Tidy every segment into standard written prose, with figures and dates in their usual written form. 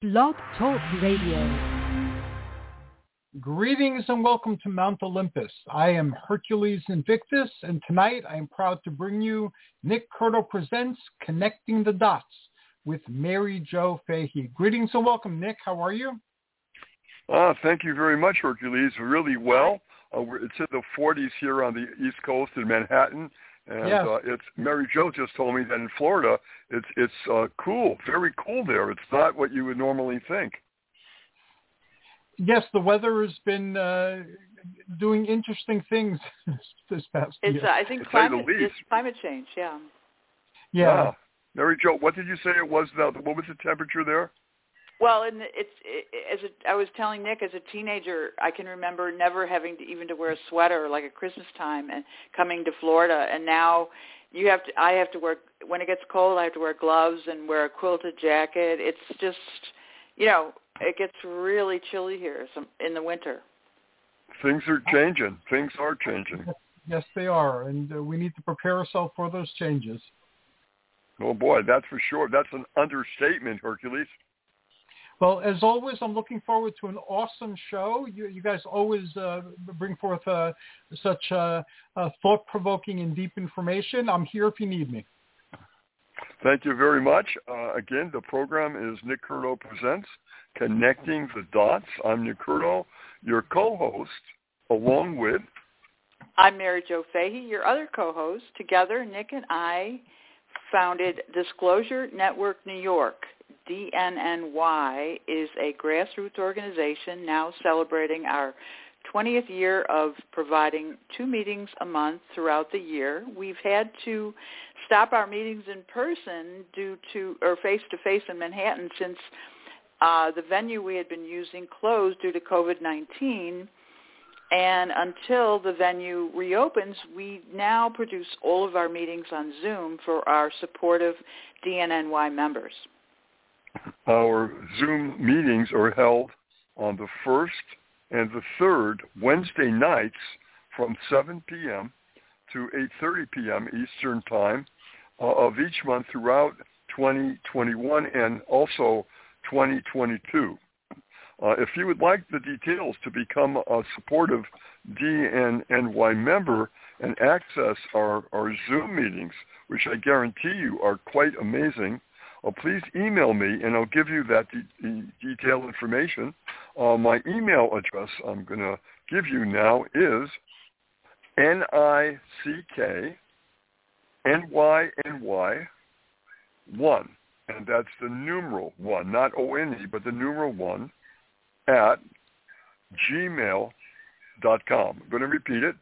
Blog Talk Radio. Greetings and welcome to Mount Olympus. I am Hercules Invictus, and tonight I am proud to bring you Nick Curto Presents Connecting the Dots with Mary Jo Fahey. Greetings and welcome, Nick. How are you? Thank you very much, Hercules. Really well. It's in the 40s here on the East Coast in Manhattan. And yes. It's Mary Jo just told me that in Florida, it's cool, very cool there. It's not what you would normally think. Yes, the weather has been doing interesting things this past year. I think it's climate change, yeah. Yeah. Mary Jo, what did you say it was? What was the temperature there? Well, I was telling Nick, as a teenager, I can remember never having to wear a sweater like at Christmas time and coming to Florida. And now I have to wear, when it gets cold, I have to wear gloves and wear a quilted jacket. It's just, it gets really chilly here in the winter. Things are changing. Yes, they are. And we need to prepare ourselves for those changes. Oh, boy, that's for sure. That's an understatement, Hercules. Well, as always, I'm looking forward to an awesome show. You guys always bring forth such thought-provoking and deep information. I'm here if you need me. Thank you very much. Again, the program is Nick Curto Presents Connecting the Dots. I'm Nick Curto, your co-host, along with... I'm Mary Jo Fahey, your other co-host. Together, Nick and I founded Disclosure Network New York. DNNY is a grassroots organization now celebrating our 20th year of providing 2 meetings a month throughout the year. We've had to stop our meetings in person or face-to-face in Manhattan since the venue we had been using closed due to COVID-19. And until the venue reopens, we now produce all of our meetings on Zoom for our supportive DNNY members. Our Zoom meetings are held on the first and the third Wednesday nights from 7 p.m. to 8:30 p.m. Eastern Time of each month throughout 2021 and also 2022. If you would like the details to become a supportive DNNY member and access our Zoom meetings, which I guarantee you are quite amazing, please email me, and I'll give you that detailed information. My email address I'm going to give you now is NICKNYNY1, and that's the numeral 1, not O-N-E, but the numeral 1, at gmail.com. I'm going to repeat it,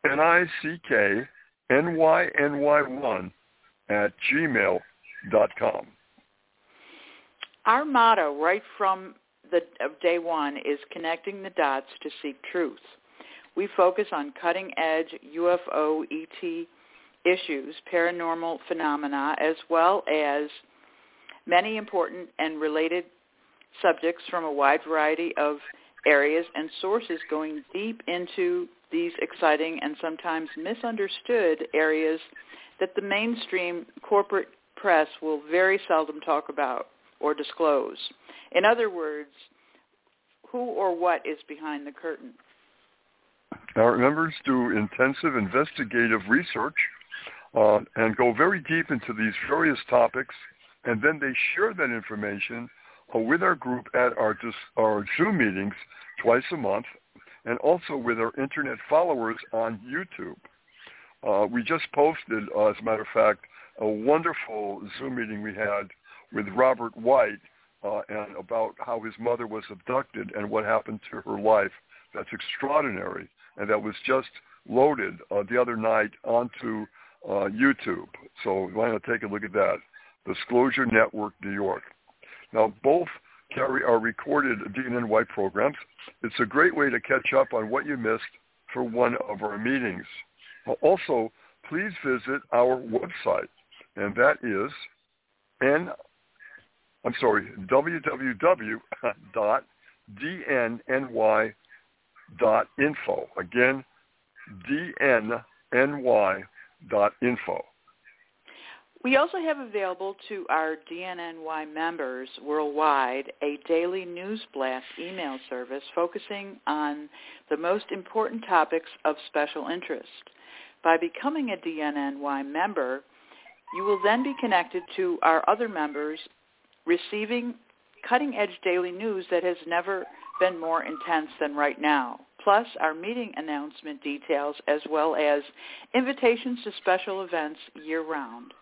NICKNYNY1 at gmail.com. Our motto right from day one is connecting the dots to seek truth. We focus on cutting-edge UFO, ET issues, paranormal phenomena, as well as many important and related subjects from a wide variety of areas and sources, going deep into these exciting and sometimes misunderstood areas that the mainstream corporate press will very seldom talk about or disclose. In other words, who or what is behind the curtain? Our members do intensive investigative research and go very deep into these various topics, and then they share that information with our group at our Zoom meetings twice a month, and also with our internet followers on YouTube. We just posted, as a matter of fact, a wonderful Zoom meeting we had with Robert White and about how his mother was abducted and what happened to her life. That's extraordinary, and that was just loaded the other night onto YouTube. So why not take a look at that? Disclosure Network New York. Now, both carry our recorded DNNY programs. It's a great way to catch up on what you missed for one of our meetings. Also, please visit our website, and that is www.dnny.info. Again, dnny.info. We also have available to our DNNY members worldwide a daily news blast email service focusing on the most important topics of special interest. By becoming a DNNY member, you will then be connected to our other members receiving cutting-edge daily news that has never been more intense than right now, plus our meeting announcement details as well as invitations to special events year-round.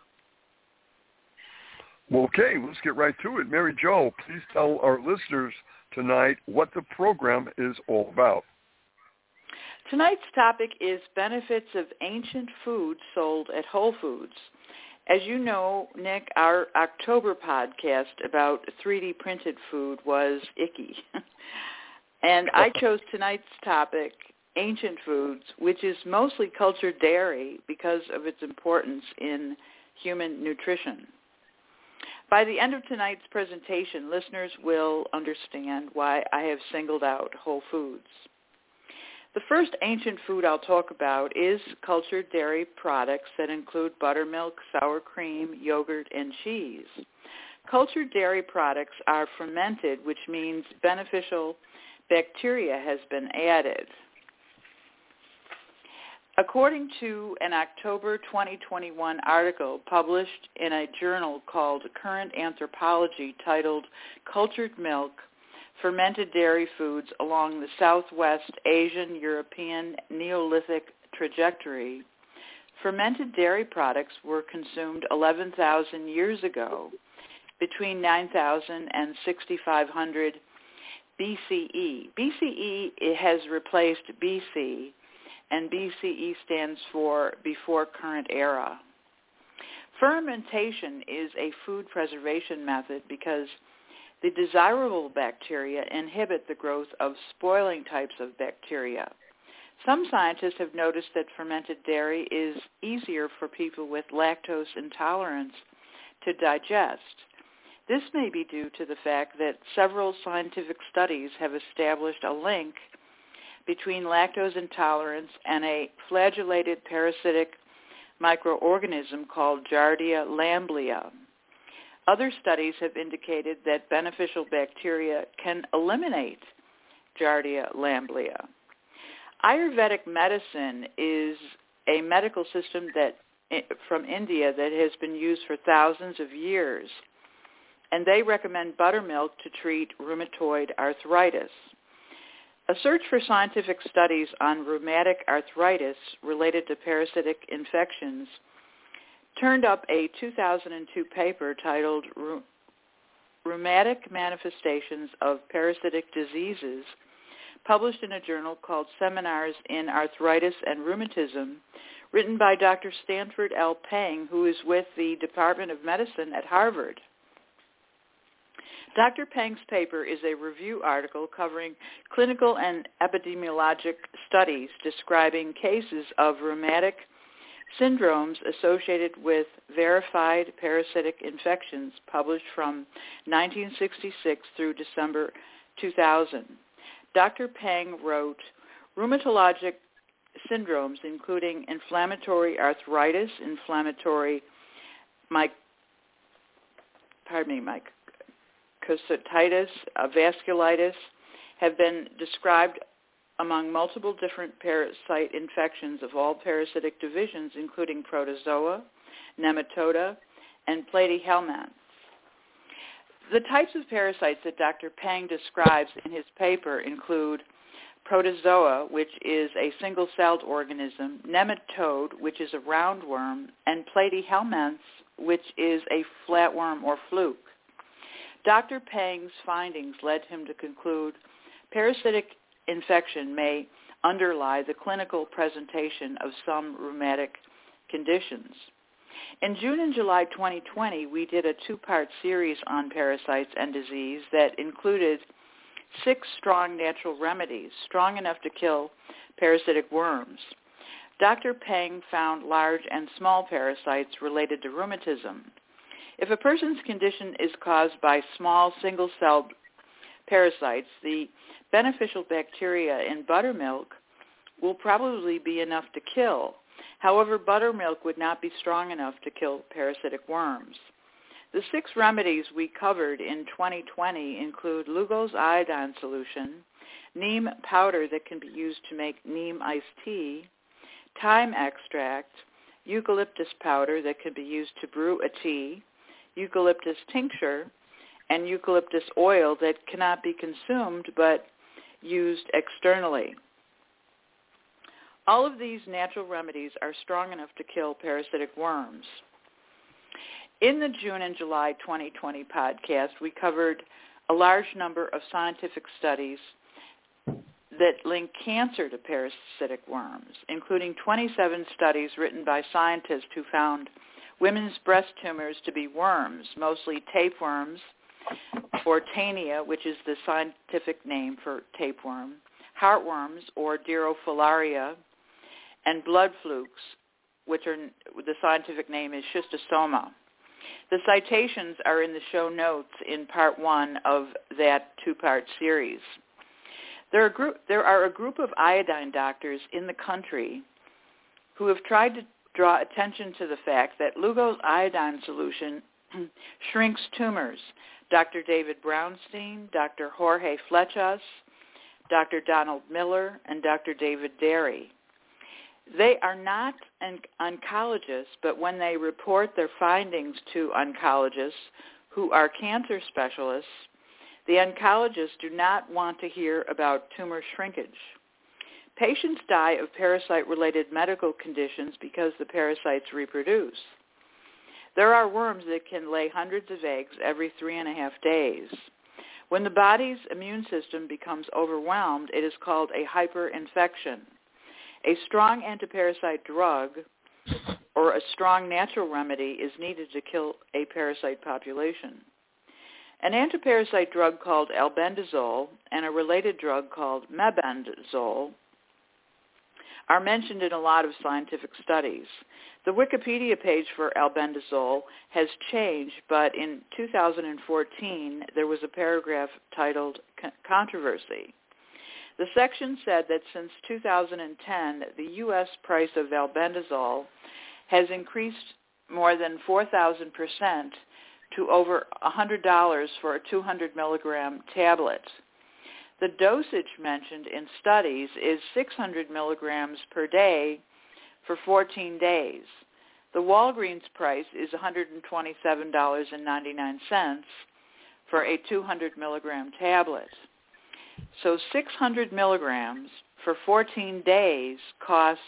Okay, let's get right to it. Mary Jo, please tell our listeners tonight what the program is all about. Tonight's topic is benefits of ancient food sold at Whole Foods. As you know, Nick, our October podcast about 3D printed food was icky. And I chose tonight's topic, ancient foods, which is mostly cultured dairy because of its importance in human nutrition. By the end of tonight's presentation, listeners will understand why I have singled out Whole Foods. The first ancient food I'll talk about is cultured dairy products that include buttermilk, sour cream, yogurt, and cheese. Cultured dairy products are fermented, which means beneficial bacteria has been added. According to an October 2021 article published in a journal called Current Anthropology titled Cultured Milk, Fermented Dairy Foods Along the Southwest Asian European Neolithic Trajectory, fermented dairy products were consumed 11,000 years ago, between 9,000 and 6,500 BCE. BCE has replaced BC, and BCE stands for Before Current Era. Fermentation is a food preservation method because the desirable bacteria inhibit the growth of spoiling types of bacteria. Some scientists have noticed that fermented dairy is easier for people with lactose intolerance to digest. This may be due to the fact that several scientific studies have established a link between lactose intolerance and a flagellated parasitic microorganism called Giardia lamblia. Other studies have indicated that beneficial bacteria can eliminate Giardia lamblia. Ayurvedic medicine is a medical system from India that has been used for thousands of years, and they recommend buttermilk to treat rheumatoid arthritis. A search for scientific studies on rheumatic arthritis related to parasitic infections turned up a 2002 paper titled Rheumatic Manifestations of Parasitic Diseases, published in a journal called Seminars in Arthritis and Rheumatism, written by Dr. Stanford L. Peng, who is with the Department of Medicine at Harvard. Dr. Peng's paper is a review article covering clinical and epidemiologic studies describing cases of rheumatic syndromes associated with verified parasitic infections, published from 1966 through December 2000. Dr. Peng wrote, rheumatologic syndromes including inflammatory arthritis, inflammatory myositis, vasculitis, have been described among multiple different parasite infections of all parasitic divisions, including protozoa, nematoda, and platyhelminths. The types of parasites that Dr. Peng describes in his paper include protozoa, which is a single-celled organism, nematode, which is a roundworm, and platyhelminths, which is a flatworm or fluke. Dr. Peng's findings led him to conclude parasitic infection may underlie the clinical presentation of some rheumatic conditions. In June and July 2020, we did a two-part series on parasites and disease that included 6 strong natural remedies, strong enough to kill parasitic worms. Dr. Peng found large and small parasites related to rheumatism. If a person's condition is caused by small single-celled parasites, the beneficial bacteria in buttermilk will probably be enough to kill. However, buttermilk would not be strong enough to kill parasitic worms. The 6 remedies we covered in 2020 include Lugol's iodine solution, neem powder that can be used to make neem iced tea, thyme extract, eucalyptus powder that can be used to brew a tea, eucalyptus tincture, and eucalyptus oil that cannot be consumed but used externally. All of these natural remedies are strong enough to kill parasitic worms. In the June and July 2020 podcast, we covered a large number of scientific studies that link cancer to parasitic worms, including 27 studies written by scientists who found women's breast tumors to be worms, mostly tapeworms, or Taenia, which is the scientific name for tapeworm, heartworms, or Dirofilaria, and blood flukes, which are the scientific name is schistosoma. The citations are in the show notes in part 1 of that 2-part series. There are a group of iodine doctors in the country who have tried to draw attention to the fact that Lugol's iodine solution shrinks tumors. Dr. David Brownstein, Dr. Jorge Flechas, Dr. Donald Miller, and Dr. David Derry. They are not oncologists, but when they report their findings to oncologists who are cancer specialists, the oncologists do not want to hear about tumor shrinkage. Patients die of parasite-related medical conditions because the parasites reproduce. There are worms that can lay hundreds of eggs every 3.5 days. When the body's immune system becomes overwhelmed, it is called a hyperinfection. A strong antiparasite drug or a strong natural remedy is needed to kill a parasite population. An antiparasite drug called albendazole and a related drug called mebendazole are mentioned in a lot of scientific studies. The Wikipedia page for albendazole has changed, but in 2014 there was a paragraph titled Controversy. The section said that since 2010, the U.S. price of albendazole has increased more than 4,000% to over $100 for a 200 milligram tablet. The dosage mentioned in studies is 600 milligrams per day for 14 days. The Walgreens price is $127.99 for a 200 milligram tablet. So 600 milligrams for 14 days costs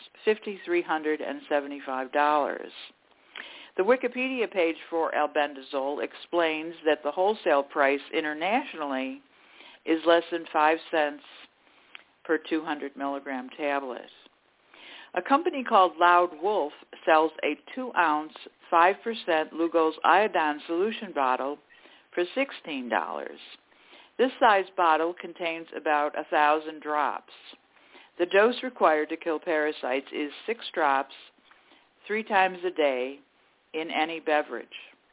$5,375. The Wikipedia page for albendazole explains that the wholesale price internationally is less than 5 cents per 200 milligram tablet. A company called Loud Wolf sells a 2-ounce, 5% Lugol's iodine solution bottle for $16. This size bottle contains about 1,000 drops. The dose required to kill parasites is 6 drops 3 times a day in any beverage.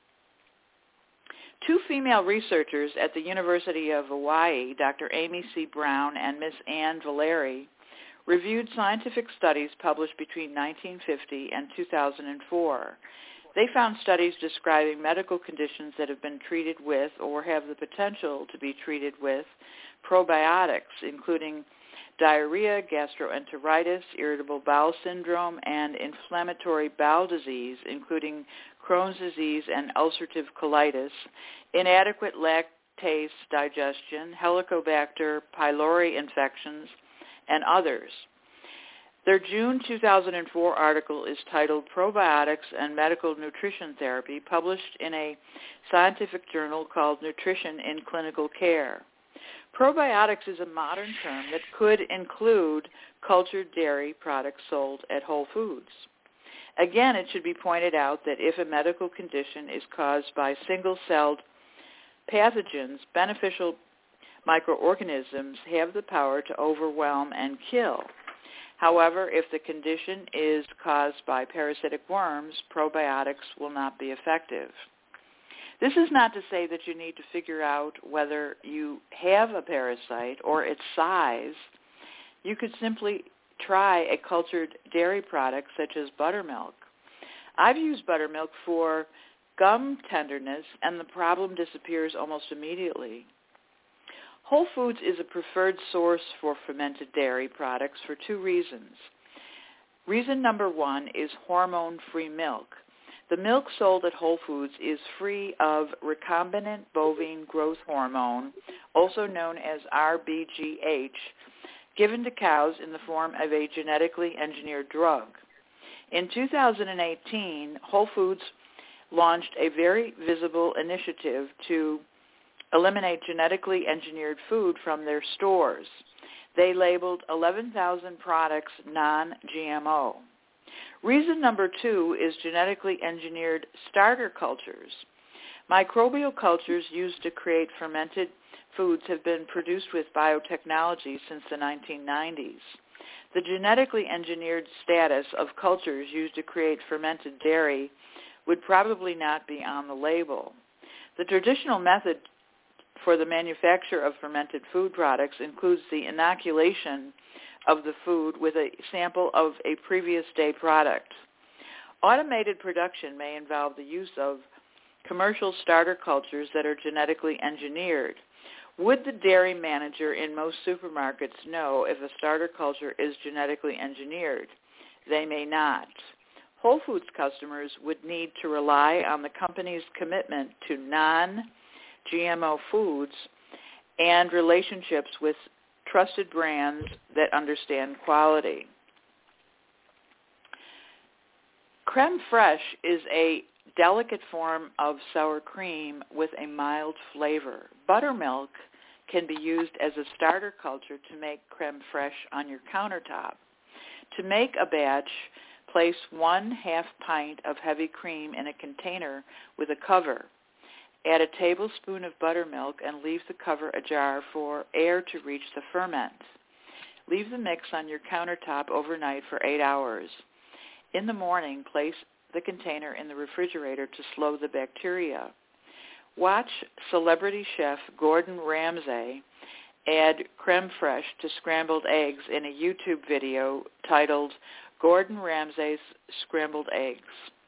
2 female researchers at the University of Hawaii, Dr. Amy C. Brown and Miss Ann Valeri, reviewed scientific studies published between 1950 and 2004. They found studies describing medical conditions that have been treated with or have the potential to be treated with probiotics, including diarrhea, gastroenteritis, irritable bowel syndrome, and inflammatory bowel disease, including Crohn's disease and ulcerative colitis, inadequate lactase digestion, Helicobacter pylori infections, and others. Their June 2004 article is titled Probiotics and Medical Nutrition Therapy, published in a scientific journal called Nutrition in Clinical Care. Probiotics is a modern term that could include cultured dairy products sold at Whole Foods. Again, it should be pointed out that if a medical condition is caused by single-celled pathogens, beneficial microorganisms have the power to overwhelm and kill. However, if the condition is caused by parasitic worms, probiotics will not be effective. This is not to say that you need to figure out whether you have a parasite or its size. You could simply try a cultured dairy product such as buttermilk. I've used buttermilk for gum tenderness, and the problem disappears almost immediately. Whole Foods is a preferred source for fermented dairy products for two reasons. Reason number one is hormone-free milk. The milk sold at Whole Foods is free of recombinant bovine growth hormone, also known as RBGH, given to cows in the form of a genetically engineered drug. In 2018, Whole Foods launched a very visible initiative to eliminate genetically engineered food from their stores. They labeled 11,000 products non-GMO. Reason number two is genetically engineered starter cultures. Microbial cultures used to create fermented foods have been produced with biotechnology since the 1990s. The genetically engineered status of cultures used to create fermented dairy would probably not be on the label. The traditional method for the manufacture of fermented food products includes the inoculation of the food with a sample of a previous day product. Automated production may involve the use of commercial starter cultures that are genetically engineered. Would the dairy manager in most supermarkets know if a starter culture is genetically engineered? They may not. Whole Foods customers would need to rely on the company's commitment to non-GMO foods and relationships with trusted brands that understand quality. Creme fraiche is a delicate form of sour cream with a mild flavor. Buttermilk can be used as a starter culture to make creme fraiche on your countertop. To make a batch, place 1/2 pint of heavy cream in a container with a cover. Add a tablespoon of buttermilk and leave the cover ajar for air to reach the ferment. Leave the mix on your countertop overnight for 8 hours. In the morning, place the container in the refrigerator to slow the bacteria. Watch celebrity chef Gordon Ramsay add creme fraiche to scrambled eggs in a YouTube video titled Gordon Ramsay's Scrambled Eggs.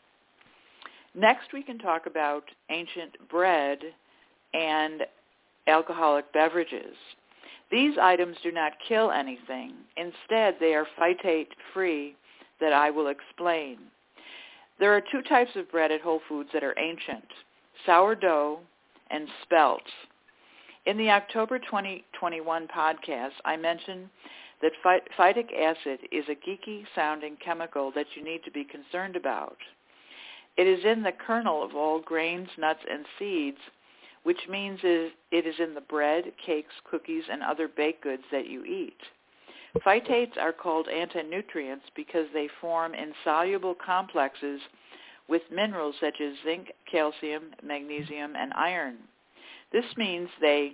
Next, we can talk about ancient bread and alcoholic beverages. These items do not kill anything. Instead, they are phytate-free that I will explain. There are two types of bread at Whole Foods that are ancient, sourdough and spelt. In the October 2021 podcast, I mentioned that phytic acid is a geeky-sounding chemical that you need to be concerned about. It is in the kernel of all grains, nuts, and seeds, which means it is in the bread, cakes, cookies, and other baked goods that you eat. Phytates are called antinutrients because they form insoluble complexes with minerals such as zinc, calcium, magnesium, and iron. This means they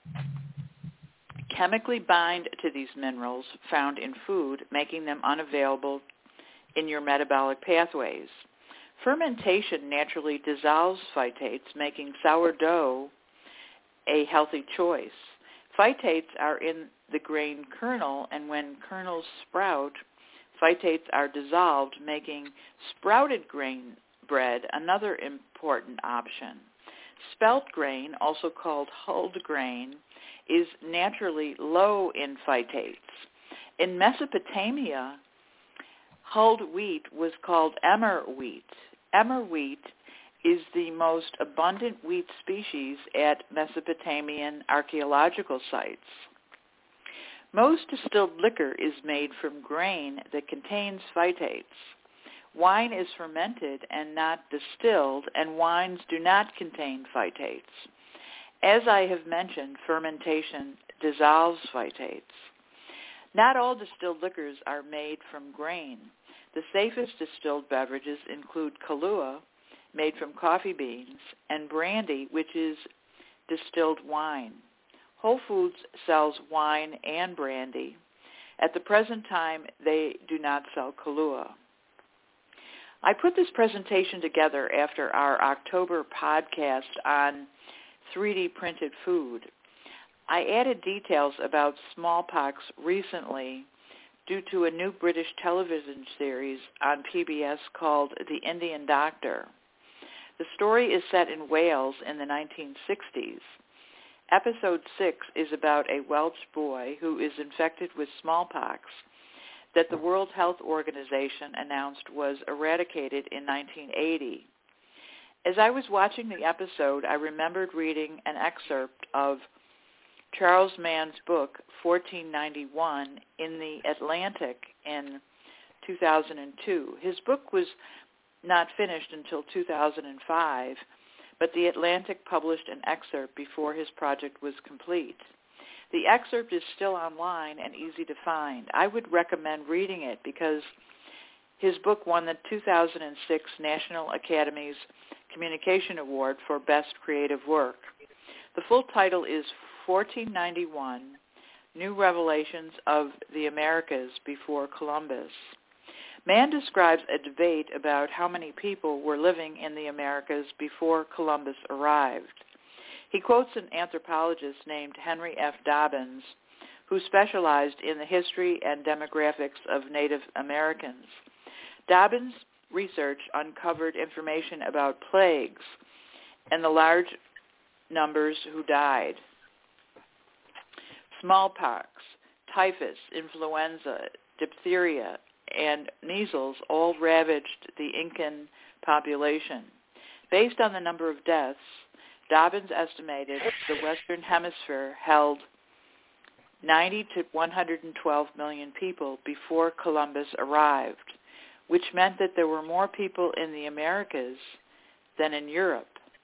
chemically bind to these minerals found in food, making them unavailable in your metabolic pathways. Fermentation naturally dissolves phytates, making sourdough a healthy choice. Phytates are in the grain kernel, and when kernels sprout, phytates are dissolved, making sprouted grain bread another important option. Spelt grain, also called hulled grain, is naturally low in phytates. In Mesopotamia, hulled wheat was called emmer wheat. Emmer wheat is the most abundant wheat species at Mesopotamian archaeological sites. Most distilled liquor is made from grain that contains phytates. Wine is fermented and not distilled, and wines do not contain phytates. As I have mentioned, fermentation dissolves phytates. Not all distilled liquors are made from grain. The safest distilled beverages include Kahlua, made from coffee beans, and brandy, which is distilled wine. Whole Foods sells wine and brandy. At the present time, they do not sell Kahlua. I put this presentation together after our October podcast on 3D printed food. I added details about smallpox recently due to a new British television series on PBS called The Indian Doctor. The story is set in Wales in the 1960s. Episode 6 is about a Welsh boy who is infected with smallpox that the World Health Organization announced was eradicated in 1980. As I was watching the episode, I remembered reading an excerpt of Charles Mann's book, 1491, in the Atlantic in 2002. His book was not finished until 2005, but the Atlantic published an excerpt before his project was complete. The excerpt is still online and easy to find. I would recommend reading it because his book won the 2006 National Academy's Communication Award for Best Creative Work. The full title is 1491, New Revelations of the Americas Before Columbus. Mann describes a debate about how many people were living in the Americas before Columbus arrived. He quotes an anthropologist named Henry F. Dobbins, who specialized in the history and demographics of Native Americans. Dobbins' research uncovered information about plagues and the large numbers who died. Smallpox, typhus, influenza, diphtheria, and measles all ravaged the Incan population. Based on the number of deaths, Dobbins estimated the Western Hemisphere held 90 to 112 million people before Columbus arrived, which meant that there were more people in the Americas than in Europe.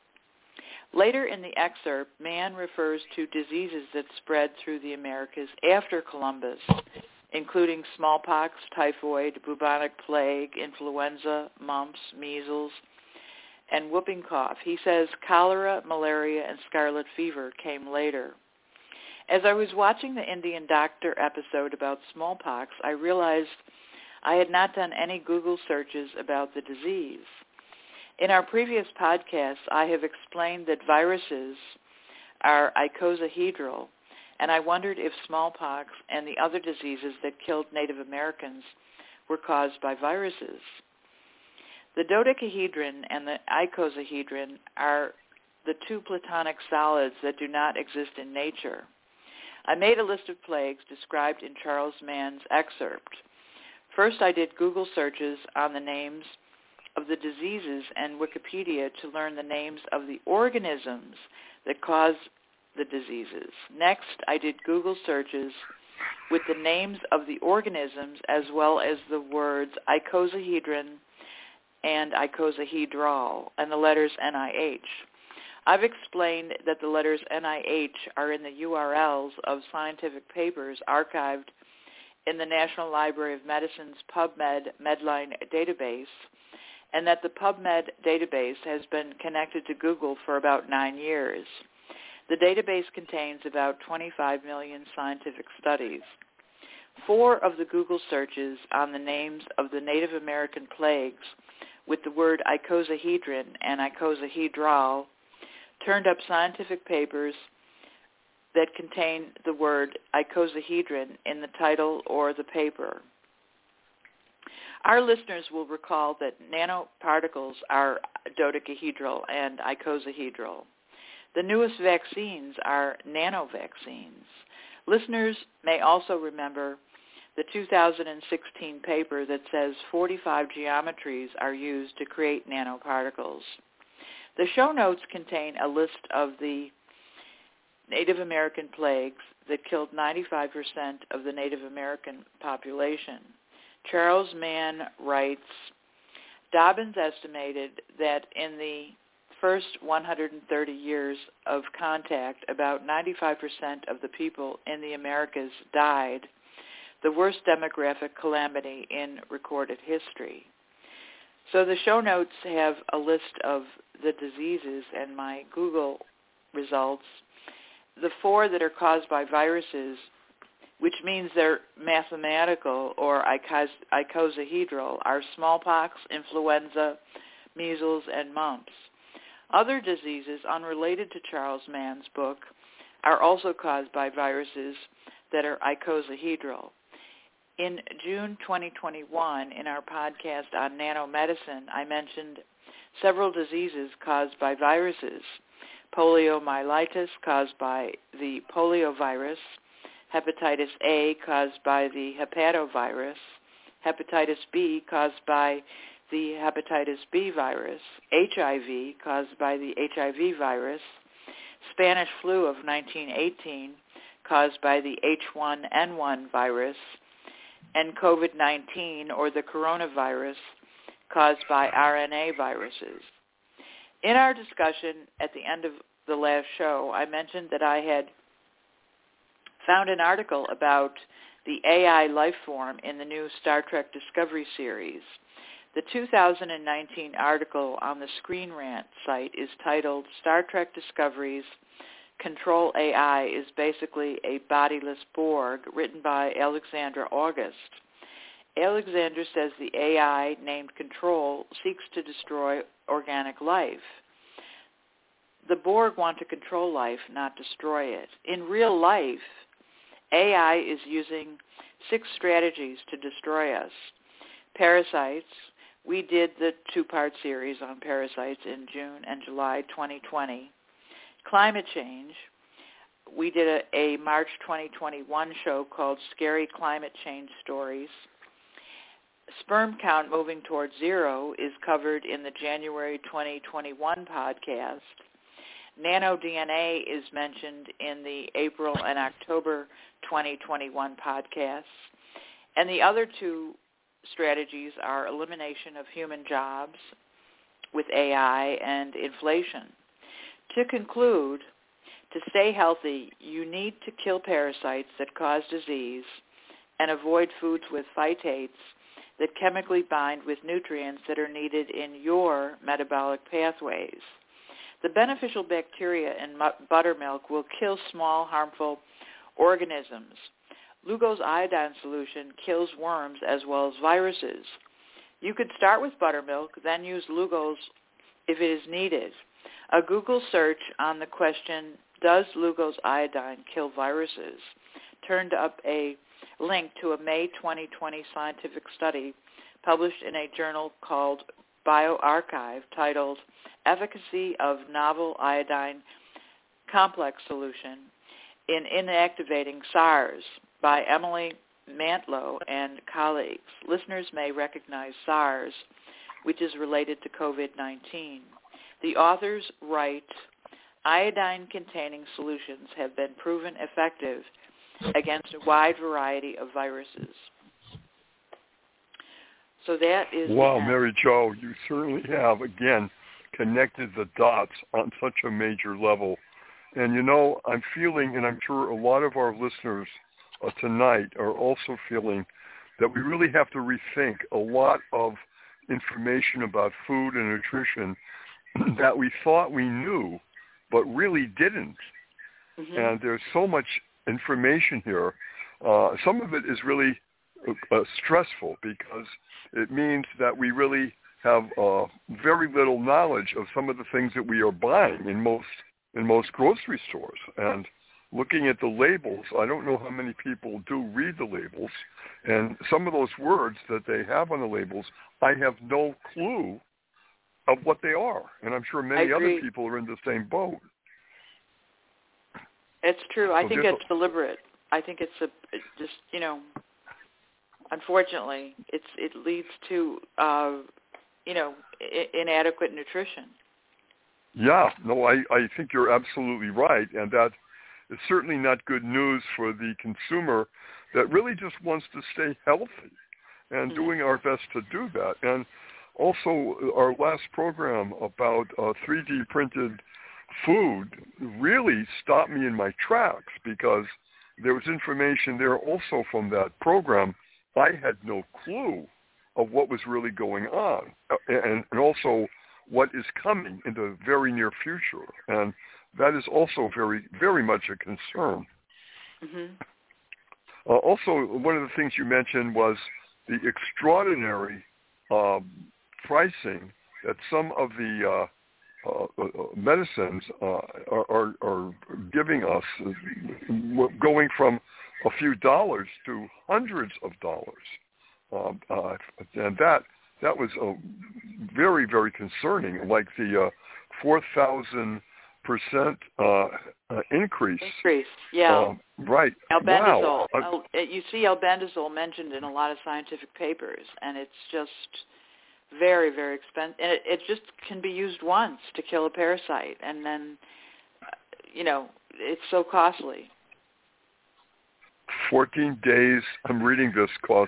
Later in the excerpt, Mann refers to diseases that spread through the Americas after Columbus, including smallpox, typhoid, bubonic plague, influenza, mumps, measles, and whooping cough. He says cholera, malaria, and scarlet fever came later. As I was watching the Indian Doctor episode about smallpox, I realized I had not done any Google searches about the disease. In our previous podcasts, I have explained that viruses are icosahedral, and I wondered if smallpox and the other diseases that killed Native Americans were caused by viruses. The dodecahedron and the icosahedron are the two platonic solids that do not exist in nature. I made a list of plagues described in Charles Mann's excerpt. First, I did Google searches on the names of the diseases and Wikipedia to learn the names of the organisms that cause the diseases. Next, I did Google searches with the names of the organisms as well as the words icosahedron and icosahedral and the letters NIH. I've explained that the letters NIH are in the URLs of scientific papers archived in the National Library of Medicine's PubMed Medline database, and that the PubMed database has been connected to Google for about 9 years. The database contains about 25 million scientific studies. 4 of the Google searches on the names of the Native American plagues with the word icosahedron and icosahedral turned up scientific papers that contain the word icosahedron in the title or the paper. Our listeners will recall that nanoparticles are dodecahedral and icosahedral. The newest vaccines are nanovaccines. Listeners may also remember the 2016 paper that says 45 geometries are used to create nanoparticles. The show notes contain a list of the Native American plagues that killed 95% of the Native American population. Charles Mann writes, Dobbins estimated that in the first 130 years of contact, about 95% of the people in the Americas died, the worst demographic calamity in recorded history. So the show notes have a list of the diseases and my Google results. The 4 that are caused by viruses, which means they're mathematical or icosahedral, are smallpox, influenza, measles, and mumps. Other diseases unrelated to Charles Mann's book are also caused by viruses that are icosahedral. In June 2021, in our podcast on nanomedicine, I mentioned several diseases caused by viruses: poliomyelitis caused by the poliovirus, hepatitis A caused by the hepatovirus, hepatitis B caused by the hepatitis B virus, HIV caused by the HIV virus, Spanish flu of 1918 caused by the H1N1 virus, and COVID-19, or the coronavirus, caused by RNA viruses. In our discussion at the end of the last show, I mentioned that I had found an article about the AI life form in the new Star Trek Discovery series. The 2019 article on the Screen Rant site is titled Star Trek Discovery's Control AI is basically a bodiless Borg, written by Alexandra August. Alexandra says the AI named Control seeks to destroy organic life. The Borg want to control life, not destroy it. In real life, AI is using 6 strategies to destroy us. Parasites. We did the 2-part series on parasites in June and July 2020. Climate change. We did a March 2021 show called Scary Climate Change Stories. Sperm count moving towards 0 is covered in the January 2021 podcast. NanoDNA is mentioned in the April and October 2021 podcasts. And the other 2 strategies are elimination of human jobs with AI and inflation. To conclude, to stay healthy, you need to kill parasites that cause disease and avoid foods with phytates that chemically bind with nutrients that are needed in your metabolic pathways. The beneficial bacteria in buttermilk will kill small, harmful organisms. Lugol's iodine solution kills worms as well as viruses. You could start with buttermilk, then use Lugol's if it is needed. A Google search on the question, does Lugol's iodine kill viruses, turned up a link to a May 2020 scientific study published in a journal called BioArchive titled Efficacy of Novel Iodine Complex Solution in Inactivating SARS by Emily Mantlo and colleagues. Listeners may recognize SARS, which is related to COVID-19. The authors write, iodine-containing solutions have been proven effective against a wide variety of viruses. So that is... Wow, Mary Jo, you certainly have, again, connected the dots on such a major level. And, you know, I'm feeling, and I'm sure a lot of our listeners tonight are also feeling, that we really have to rethink a lot of information about food and nutrition that we thought we knew, but really didn't. Mm-hmm. And there's so much information here. Some of it is really stressful because it means that we really have very little knowledge of some of the things that we are buying in most grocery stores. And looking at the labels, I don't know how many people do read the labels. And some of those words that they have on the labels, I have no clue of what they are. And I'm sure many other people are in the same boat. It's true. I think it's deliberate. I think it's just, you know, unfortunately, it leads to, you know, inadequate nutrition. Yeah, no, I think you're absolutely right. And that is certainly not good news for the consumer that really just wants to stay healthy and doing our best to do that. And also our last program about 3D printed food really stopped me in my tracks because there was information there also from that program. I had no clue of what was really going on and also what is coming in the very near future. And that is also very, very much a concern. Mm-hmm. Also, one of the things you mentioned was the extraordinary pricing that some of the medicines are giving us, going from a few dollars to hundreds of dollars, and that was very, very concerning. Like the 4,000% increase. Yeah. Right. Albendazole. Wow. You see albendazole mentioned in a lot of scientific papers, and it's just very, very expensive. And it just can be used once to kill a parasite, and then, it's so costly. 14 days, I'm reading this, cost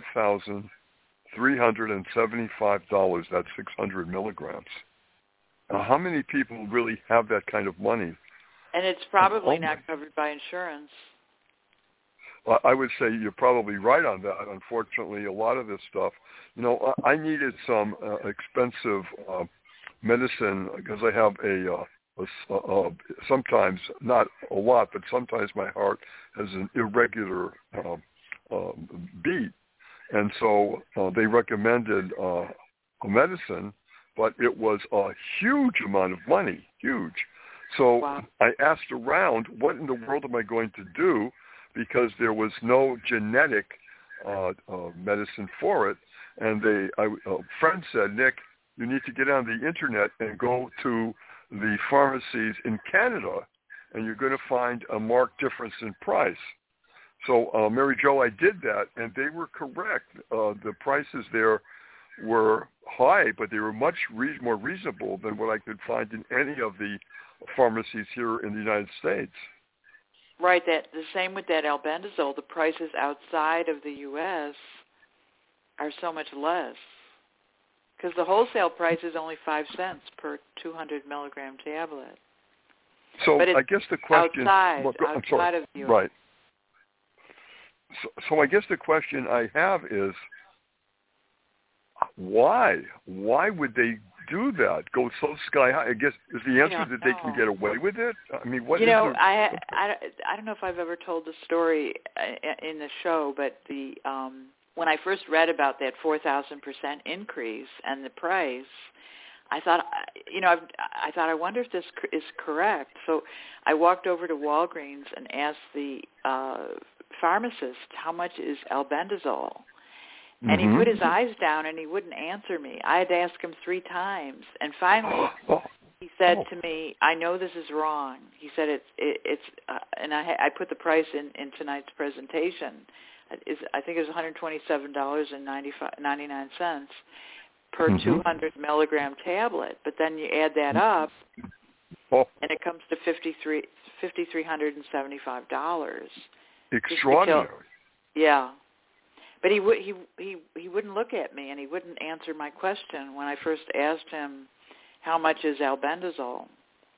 $5,375. That's 600 milligrams. How many people really have that kind of money? And it's probably not covered by insurance. Well, I would say you're probably right on that. Unfortunately, a lot of this stuff, I needed some expensive medicine because I have sometimes, not a lot, but sometimes my heart has an irregular beat. And so they recommended a medicine, but it was a huge amount of money, huge. So wow. I asked around, what in the world am I going to do? Because there was no genetic medicine for it. And a friend said, Nick, you need to get on the Internet and go to the pharmacies in Canada, and you're going to find a marked difference in price. So, Mary Jo, I did that, and they were correct. The prices there were high, but they were much more reasonable than what I could find in any of the pharmacies here in the United States. Right. The same with that albendazole. The prices outside of the U.S. are so much less because the wholesale price is only 5 cents per 200 milligram tablet. So but I guess the question outside of the U.S. Right. So I guess the question I have is, why? Why would they do that? Go so sky high? I guess is the answer that they can get away with it? I mean, what? I don't know if I've ever told the story in the show, but when I first read about that 4,000% increase and the price, I thought, I wonder if this is correct. So I walked over to Walgreens and asked the pharmacist, how much is albendazole? And he put his eyes down and he wouldn't answer me. I had to ask him 3 times. And finally he said to me, I know this is wrong. He said it's and I put the price in tonight's presentation. I think it was $127.99 per 200 milligram tablet. But then you add that up and it comes to $5,375. Extraordinary. Yeah. But he wouldn't look at me, and he wouldn't answer my question when I first asked him, how much is albendazole?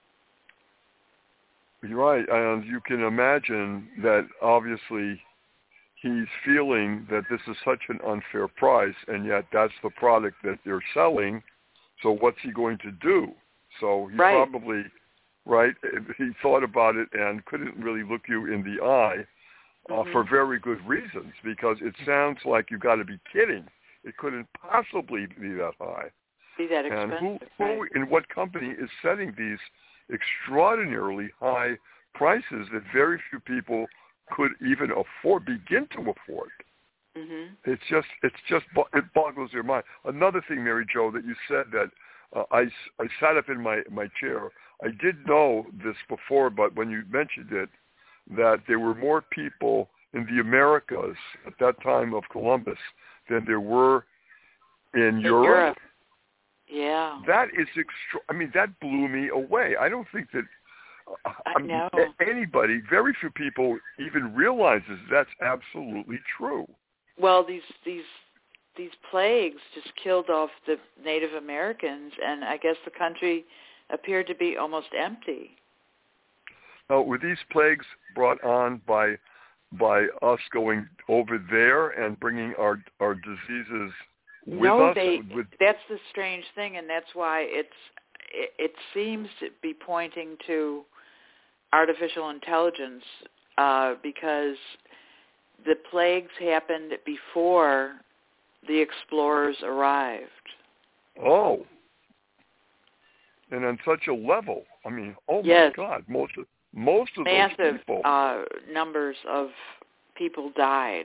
You're right, and you can imagine that obviously he's feeling that this is such an unfair price, and yet that's the product that they're selling, so what's he going to do? So he probably, he thought about it and couldn't really look you in the eye. For very good reasons, because it sounds like you've got to be kidding. It couldn't possibly be that high. Be that expensive. And who in what company is setting these extraordinarily high prices that very few people could even begin to afford? It boggles your mind. Another thing, Mary Jo, that you said that I sat up in my chair. I did know this before, but when you mentioned it, that there were more people in the Americas at that time of Columbus than there were in Europe. Yeah. That is that blew me away. I don't think that anybody, very few people even realizes that's absolutely true. Well, these plagues just killed off the Native Americans, and I guess the country appeared to be almost empty. Now, were these plagues brought on by us going over there and bringing our diseases with us? No, that's the strange thing, and that's why it seems to be pointing to artificial intelligence because the plagues happened before the explorers arrived. Oh. And on such a level. I mean, yes. My God, most of massive those people. Numbers of people died.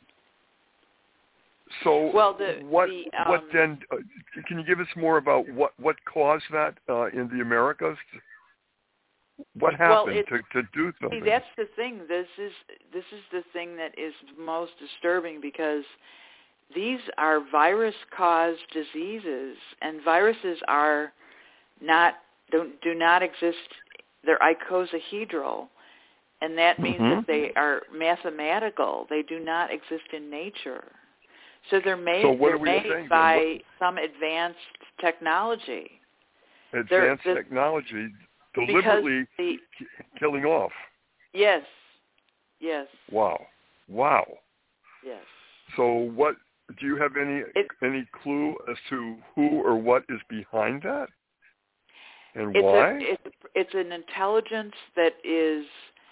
So well, what then? Can you give us more about what caused that in the Americas? What happened to do something? See, that's the thing. This is the thing that is most disturbing, because these are virus-caused diseases, and viruses are do not exist. They're icosahedral, and that means that they are mathematical. They do not exist in nature. So they're made by some advanced technology. Advanced technology deliberately killing off. Yes. Wow. Yes. So what, do you have any clue as to who or what is behind that? And why? It's an intelligence that is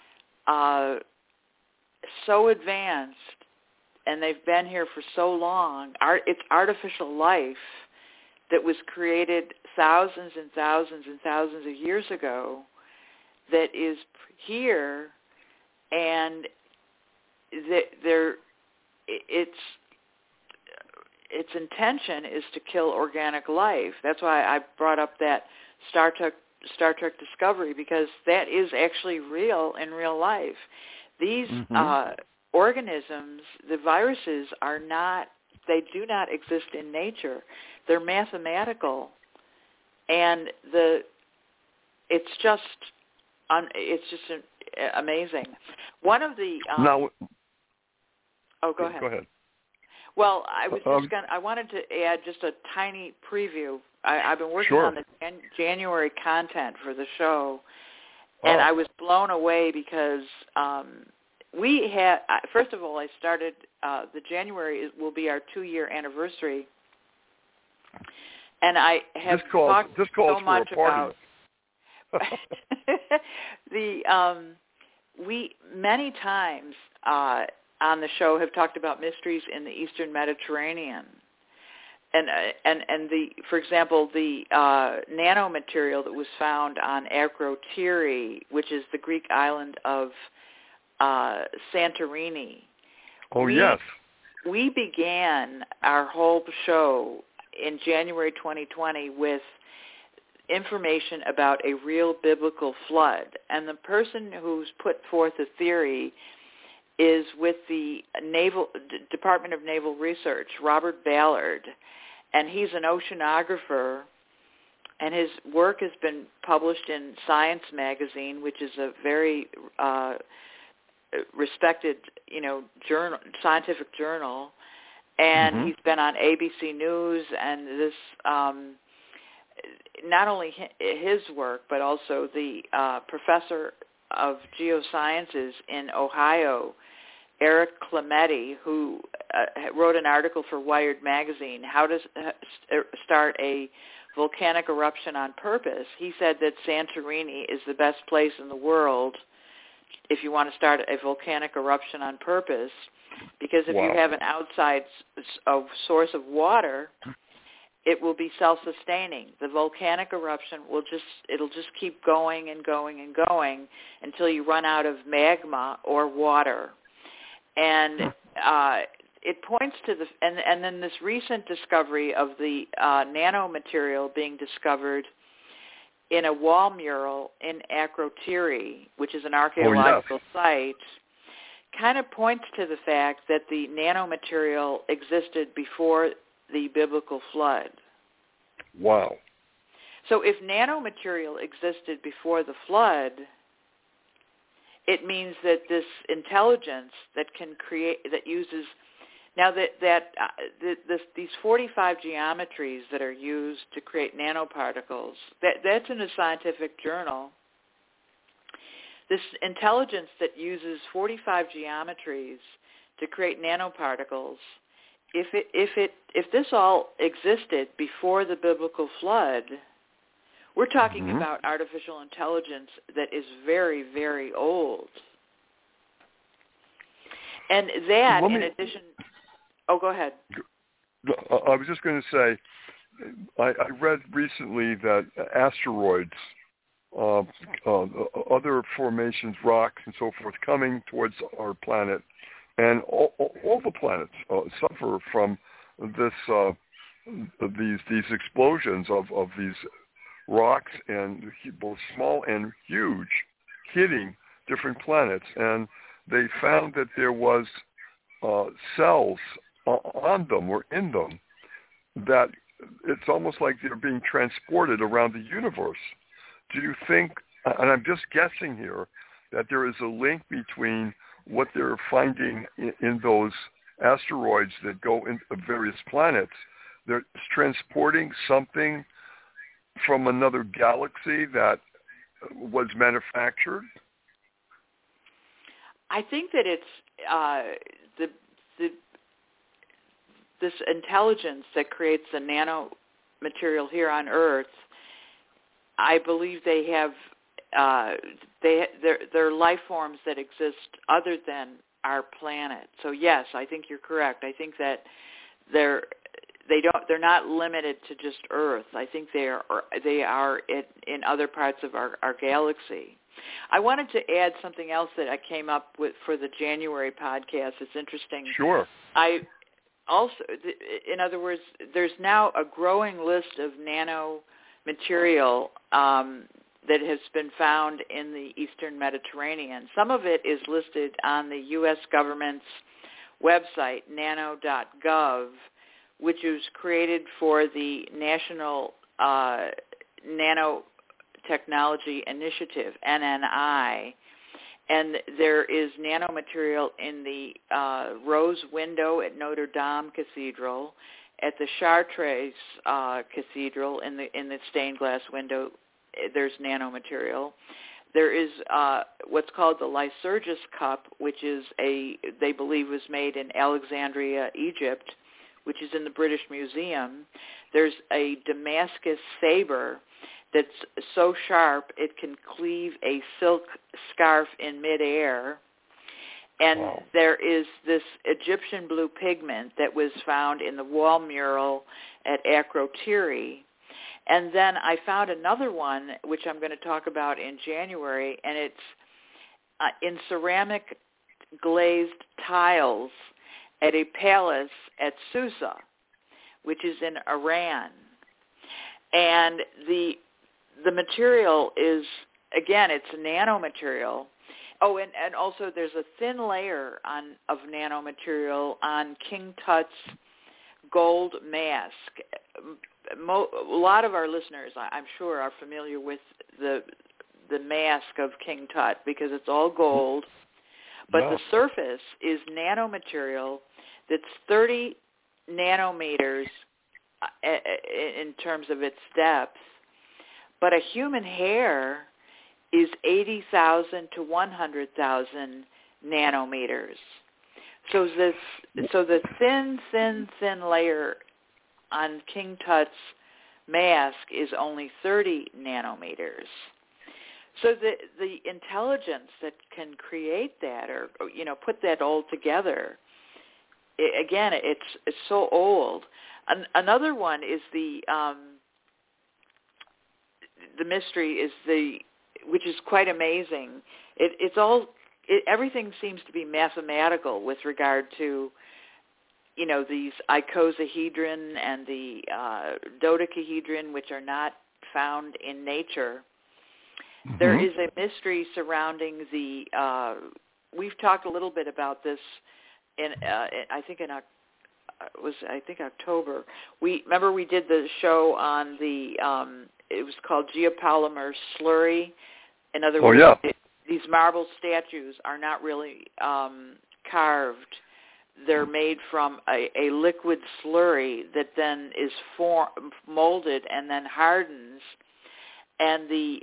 so advanced, and they've been here for so long. It's artificial life that was created thousands and thousands and thousands of years ago that is here, and its intention is to kill organic life. That's why I brought up that Star Trek Discovery, because that is actually real in real life. These organisms, the viruses, they do not exist in nature. They're mathematical, and it's just amazing. One of the now. Oh, go ahead. Go ahead. Well, I wanted to add just a tiny preview. I've been working on the January content for the show, and I was blown away because we had. First of all, I started the January will be our 2-year anniversary, and I have talked so much about we many times on the show have talked about mysteries in the Eastern Mediterranean, and for example, the nanomaterial that was found on Akrotiri, which is the Greek island of Santorini. Yes. We began our whole show in January 2020 with information about a real biblical flood, and the person who's put forth the theory is with the Department of Naval Research, Robert Ballard, and he's an oceanographer, and his work has been published in Science magazine, which is a very respected, scientific journal, and he's been on ABC News, and this not only his work, but also the professor of geosciences in Ohio, Eric Clemente, who wrote an article for Wired magazine, How to Start a Volcanic Eruption on Purpose. He said that Santorini is the best place in the world if you want to start a volcanic eruption on purpose, because if you have an outside source of water, it will be self-sustaining. The volcanic eruption it'll just keep going and going and going until you run out of magma or water. And it points to and then this recent discovery of the nanomaterial being discovered in a wall mural in Akrotiri, which is an archaeological site, kind of points to the fact that the nanomaterial existed before the biblical flood. Wow. So if nanomaterial existed before the flood, it means that this intelligence that can create, that uses, now these 45 geometries that are used to create nanoparticles, that's in a scientific journal. This intelligence that uses 45 geometries to create nanoparticles, if this all existed before the biblical flood, we're talking about artificial intelligence that is very, very old. And that, in addition... Oh, go ahead. I was just going to say, I read recently that asteroids, other formations, rocks, and so forth, coming towards our planet and all the planets suffer from these explosions of these rocks, and both small and huge, hitting different planets. And they found that there was cells on them or in them that it's almost like they're being transported around the universe. Do you think, and I'm just guessing here, that there is a link between what they're finding in those asteroids that go into various planets? They're transporting something from another galaxy that was manufactured? I think that it's this intelligence that creates the nanomaterial here on Earth. I believe they have they're life forms that exist other than our planet. So yes, I think you're correct. I think that they're not limited to just Earth. I think they are in other parts of our galaxy. I wanted to add something else that I came up with for the January podcast. It's interesting. Sure. In other words, there's now a growing list of nanomaterial that has been found in the Eastern Mediterranean. Some of it is listed on the U.S. government's website, nano.gov, which was created for the National Nanotechnology Initiative, NNI. And there is nanomaterial in the Rose Window at Notre Dame Cathedral, at the Chartres Cathedral in the stained glass window. There's nanomaterial. There is what's called the Lycurgus cup, which they believe was made in Alexandria, Egypt, which is in the British Museum. There's a Damascus saber that's so sharp it can cleave a silk scarf in midair. And wow. There is this Egyptian blue pigment that was found in the wall mural at Akrotiri. And then I found another one, which I'm going to talk about in January, and it's in ceramic glazed tiles at a palace at Susa, which is in Iran. And the material is, again, it's nanomaterial. Oh, and also there's a thin layer of nanomaterial on King Tut's gold mask. A lot of our listeners, I'm sure, are familiar with the mask of King Tut because it's all gold, but yeah. The surface is nanomaterial that's 30 nanometers in terms of its depth, but a human hair is 80,000 to 100,000 nanometers. So the thin layer on King Tut's mask is only 30 nanometers. So the intelligence that can create that, or put that all together, again, it's so old. Another one is the mystery is which is quite amazing. Everything seems to be mathematical with regard to these icosahedron and the dodecahedron, which are not found in nature. Mm-hmm. There is a mystery surrounding we've talked a little bit about this in October. We did the show on it was called Geopolymer Slurry. In other words, these marble statues are not really carved. They're made from a liquid slurry that then is molded and then hardens. And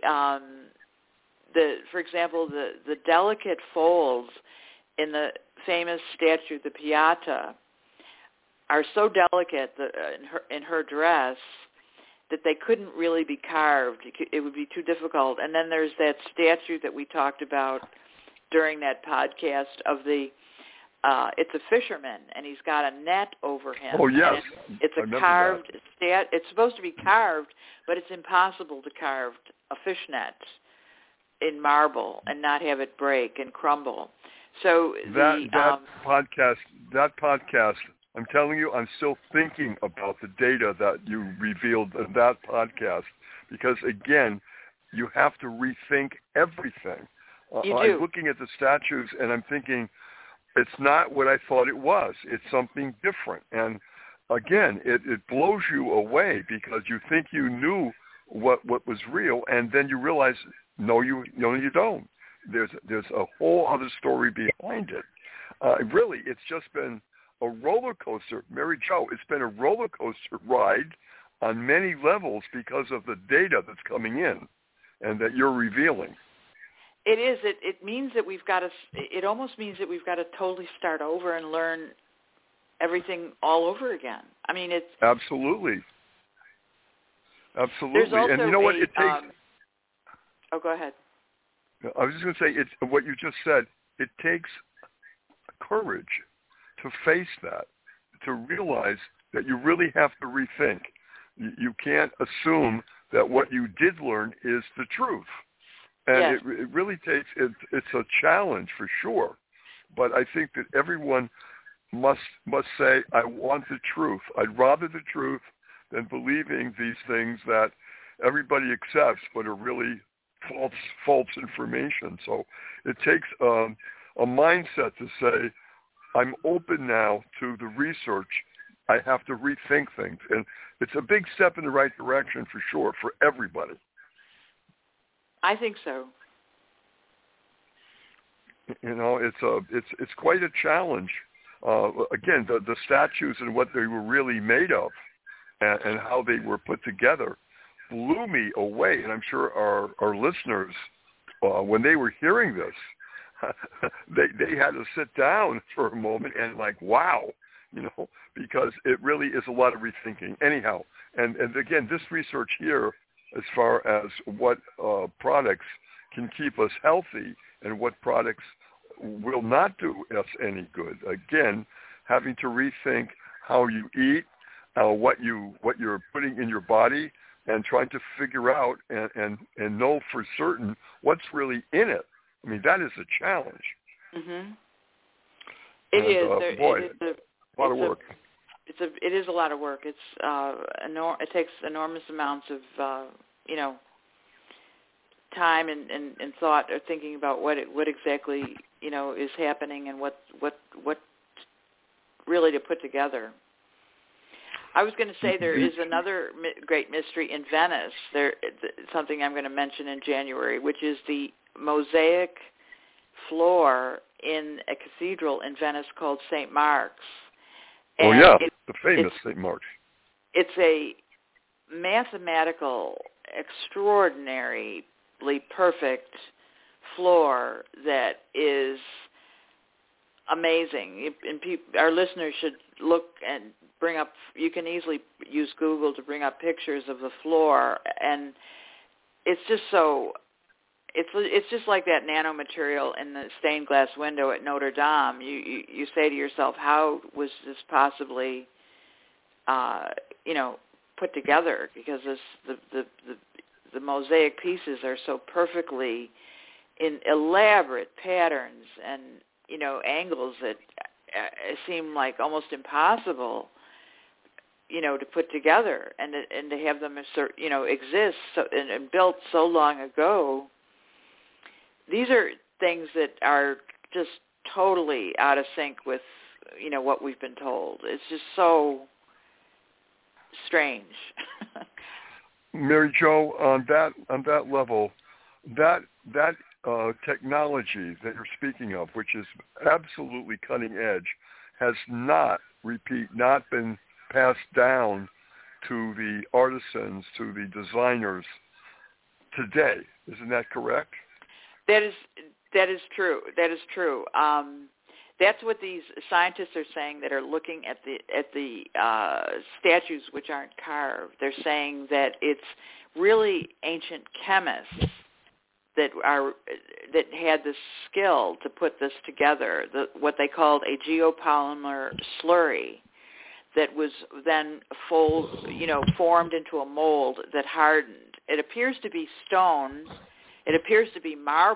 for example, the delicate folds in the famous statue, the Pietà, are so delicate in her dress that they couldn't really be carved. It would be too difficult. And then there's that statue that we talked about during that podcast of it's a fisherman, and he's got a net over him. Oh, yes. It's a carved it's supposed to be carved, but it's impossible to carve a fishnet in marble and not have it break and crumble. So that podcast, I'm telling you, I'm still thinking about the data that you revealed in that podcast, because again, you have to rethink everything. You do. I'm looking at the statues and I'm thinking, it's not what I thought it was. It's something different. And again, it blows you away because you think you knew what was real, and then you realize, no, you don't. There's a whole other story behind it. Really, it's just been a roller coaster. Mary Jo, it's been a roller coaster ride on many levels because of the data that's coming in and that you're revealing. It is. It means that we've got to. It almost means that we've got to totally start over and learn everything all over again. I mean, it's absolutely. There's also and you know what? It takes. Go ahead. I was just going to say, it's what you just said. It takes courage to face that, to realize that you really have to rethink. You can't assume that what you did learn is the truth. And yes. it really takes, it's a challenge for sure. But I think that everyone must say, I want the truth. I'd rather the truth than believing these things that everybody accepts but are really false information. So it takes a mindset to say, I'm open now to the research. I have to rethink things. And it's a big step in the right direction for sure for everybody. I think so. You know, it's quite a challenge. Again, the statues and what they were really made of and how they were put together blew me away. And I'm sure our listeners, when they were hearing this, they had to sit down for a moment and like, wow, you know, because it really is a lot of rethinking. Anyhow, and again, this research here, as far as what products can keep us healthy and what products will not do us any good. Again, having to rethink how you eat, what you're putting in your body, and trying to figure out and know for certain what's really in it. I mean, that is a challenge. Mm-hmm. It is. Boy, it is a lot of work. It is a lot of work. It's it takes enormous amounts of time and thought or thinking about what exactly is happening and what really to put together. I was going to say there is another great mystery in Venice. Something I'm going to mention in January, which is the mosaic floor in a cathedral in Venice called St. Mark's. And the famous St. Mark's. It's a mathematical, extraordinarily perfect floor that is amazing. And our listeners should look and bring up, you can easily use Google to bring up pictures of the floor, and it's just so, it's just like that nanomaterial in the stained glass window at Notre Dame. You say to yourself, how was this possibly, put together? Because the mosaic pieces are so perfectly in elaborate patterns and angles that seem like almost impossible, to put together and to have them exist and built so long ago. These are things that are just totally out of sync with what we've been told. It's just so strange. Mary Jo, on that level, that technology that you're speaking of, which is absolutely cutting edge, has not been passed down to the artisans, to the designers today. Isn't that correct? That is true. That is true. That's what these scientists are saying that are looking at the statues which aren't carved. They're saying that it's really ancient chemists that had the skill to put this together, what they called a geopolymer slurry that was then formed into a mold that hardened. It appears to be stone. It appears to be marble,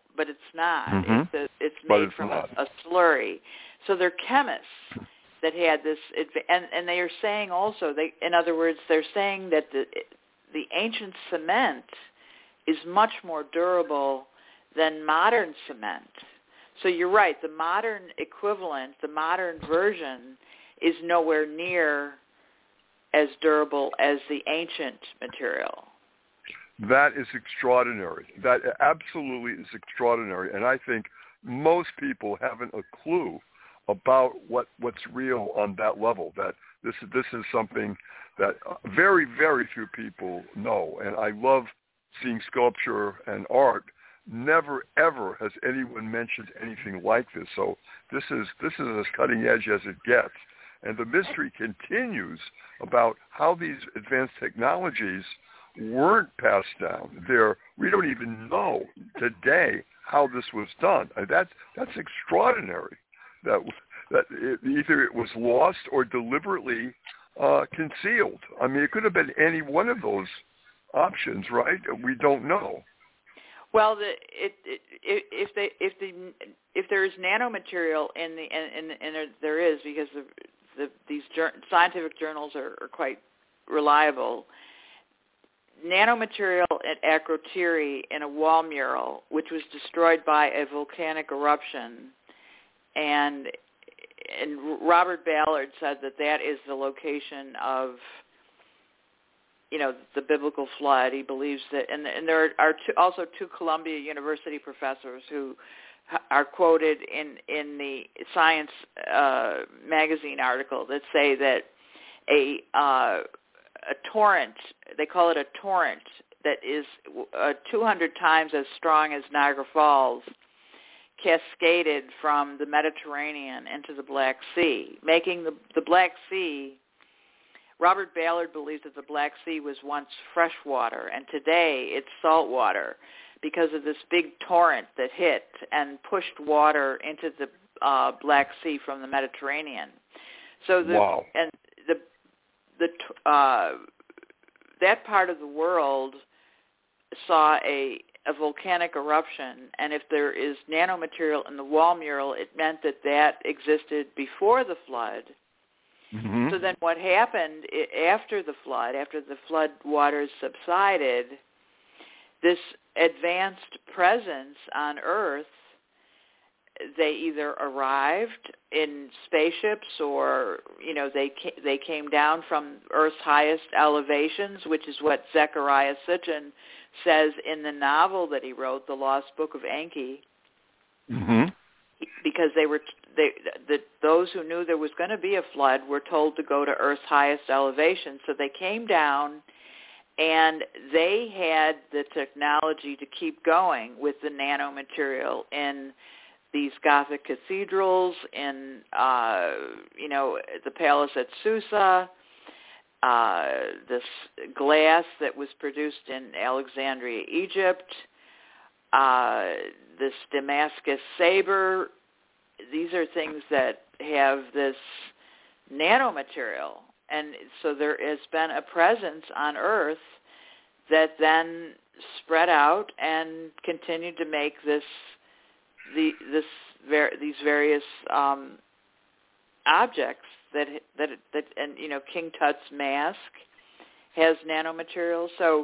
but it's not. Mm-hmm. It's made from a slurry. So they're chemists that had this, and they are saying also, in other words, they're saying that the ancient cement is much more durable than modern cement. So you're right, the modern equivalent, the modern version, is nowhere near as durable as the ancient material. That is extraordinary. That absolutely is extraordinary. And I think most people haven't a clue about what's real on that level. That this is something that very, very few people know. And I love seeing sculpture and art. Never, ever has anyone mentioned anything like this. So this is as cutting edge as it gets. And the mystery continues about how these advanced technologies weren't passed down. We don't even know today how this was done. That's extraordinary. That either it was lost or deliberately concealed. I mean, it could have been any one of those options, right? We don't know. Well, if there is nanomaterial and there is, because these scientific journals are quite reliable. Nanomaterial at Akrotiri in a wall mural, which was destroyed by a volcanic eruption, and Robert Ballard said that is the location of, the biblical flood. He believes that, and there are also two Columbia University professors who are quoted in the Science magazine article that say that a torrent, they call it a torrent, that is 200 times as strong as Niagara Falls, cascaded from the Mediterranean into the Black Sea, making the Black Sea. Robert Ballard believes that the Black Sea was once fresh water, and today it's salt water because of this big torrent that hit and pushed water into the Black Sea from the Mediterranean. So wow. And that part of the world saw a volcanic eruption, and if there is nanomaterial in the wall mural, it meant that existed before the flood. Mm-hmm. So then what happened after the flood waters subsided, this advanced presence on Earth, they either arrived in spaceships or, they came down from Earth's highest elevations, which is what Zecharia Sitchin says in the novel that he wrote, The Lost Book of Enki. Mm-hmm. Because those who knew there was going to be a flood were told to go to Earth's highest elevation. So they came down, and they had the technology to keep going with the nanomaterial in these Gothic cathedrals, in the palace at Susa, this glass that was produced in Alexandria, Egypt, this Damascus saber. These are things that have this nanomaterial, and so there has been a presence on Earth that then spread out and continued to make these various objects that King Tut's mask has nanomaterial. So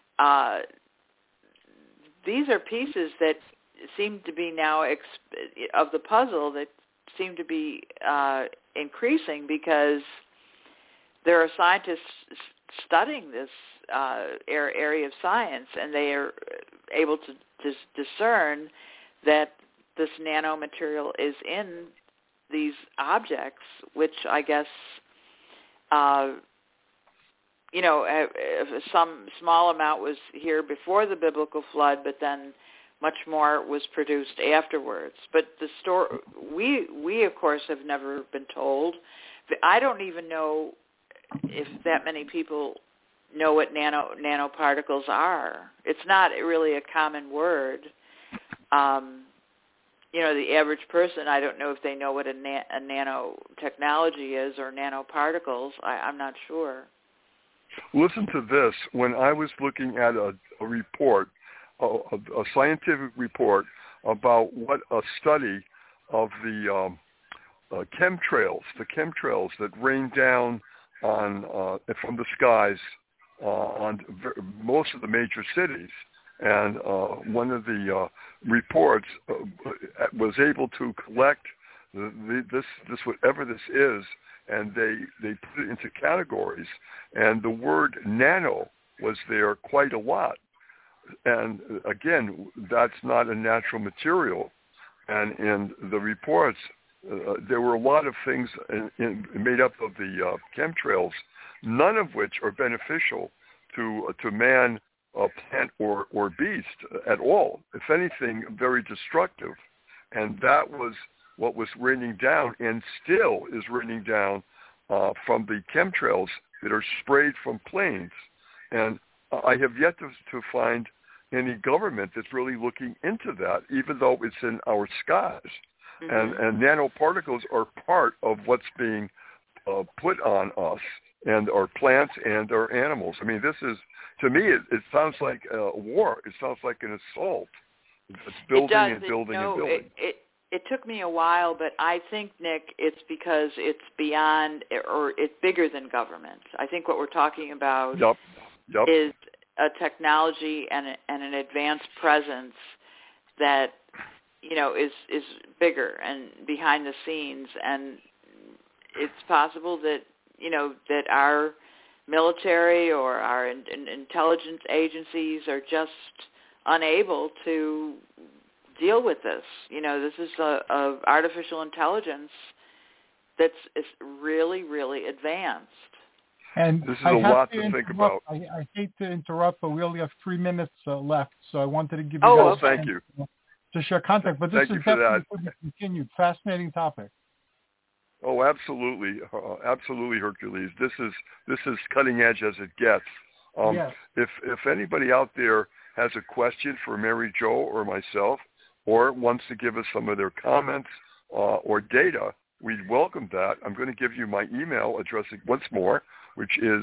these are pieces that seem to be now of the puzzle that seem to be increasing, because there are scientists studying this area of science, and they are able to discern that this nanomaterial is in these objects, which I guess, some small amount was here before the biblical flood, but then much more was produced afterwards. But the story, we of course have never been told. I don't even know if that many people know what nanoparticles are. It's not really a common word. The average person, I don't know if they know what a nanotechnology is or nanoparticles. I'm not sure. Listen to this. When I was looking at a report, a scientific report about what a study of the chemtrails that rain down on from the skies on most of the major cities. And one of the reports was able to collect this whatever this is, and they put it into categories. And the word nano was there quite a lot. And again, that's not a natural material. And in the reports, there were a lot of things made up of the chemtrails, none of which are beneficial to man, plant, or beast at all. If anything, very destructive. And that was what was raining down, and still is raining down from the chemtrails that are sprayed from planes. And I have yet to find any government that's really looking into that, even though it's in our skies. Mm-hmm. And nanoparticles are part of what's being put on us and our plants and our animals. I mean, this is, to me, it sounds like a war. It sounds like an assault. It's building and building and building. It took me a while, but I think, Nick, it's because it's beyond, or it's bigger than government. I think what we're talking about is a technology and an advanced presence that, you know, is bigger and behind the scenes. And it's possible that, you know, that our military or our intelligence agencies are just unable to deal with this. You know, this is a artificial intelligence that's really, really advanced. And this is a lot to think about. I hate to interrupt, but we only have 3 minutes left, so I wanted to give you guys thank you. To share contact. But this is definitely to be continued. Fascinating topic. Oh, absolutely, absolutely, Hercules. This is cutting edge as it gets. Yes. If anybody out there has a question for Mary Jo or myself, or wants to give us some of their comments or data, we'd welcome that. I'm going to give you my email address once more, which is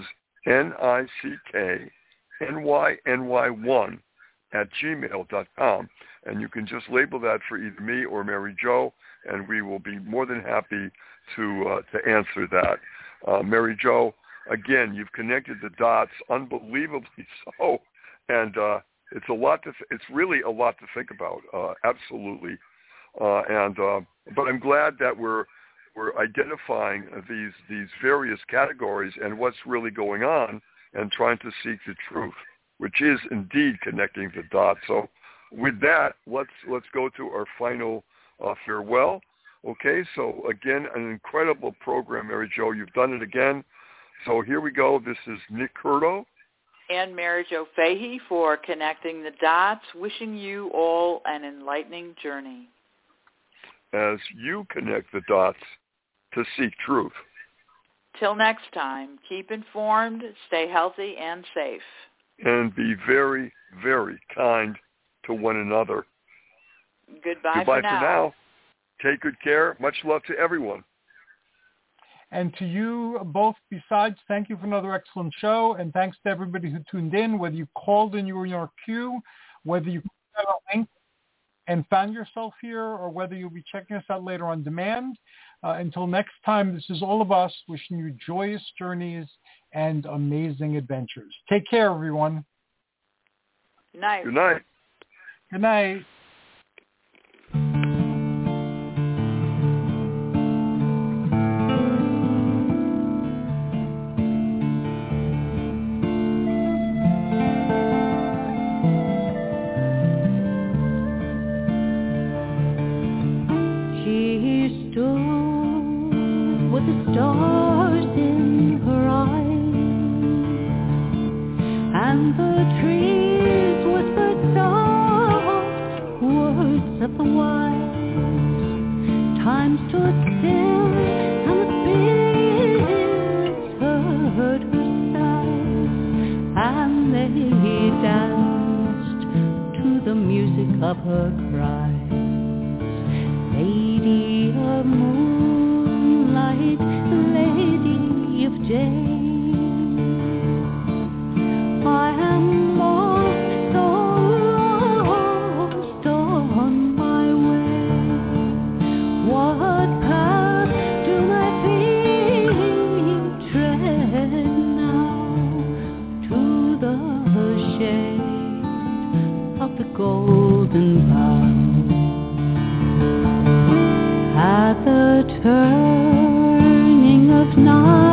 nickny1@gmail.com. And you can just label that for either me or Mary Jo, and we will be more than happy to answer that. Mary Jo, again, you've connected the dots unbelievably so, and it's a lot it's really a lot to think about. Absolutely, but I'm glad that we're identifying these various categories and what's really going on, and trying to seek the truth, which is indeed connecting the dots. So, with that, let's go to our final farewell. Okay, so again, an incredible program, Mary Jo. You've done it again. So here we go. This is Nick Curto. And Mary Jo Fahey for Connecting the Dots, wishing you all an enlightening journey. As you connect the dots to seek truth. Till next time, keep informed, stay healthy and safe. And be very, very kind to one another. Goodbye for now. now. Take good care. Much love to everyone. And to you both, besides, thank you for another excellent show. And thanks to everybody who tuned in, whether you called and you were in your queue, whether you got a link and found yourself here, or whether you'll be checking us out later on demand. Until next time, this is all of us wishing you joyous journeys and amazing adventures. Take care, everyone. Good night. Good night. Good night. Of her cries, lady of moonlight, lady of day, I am lost, so lost on my of night.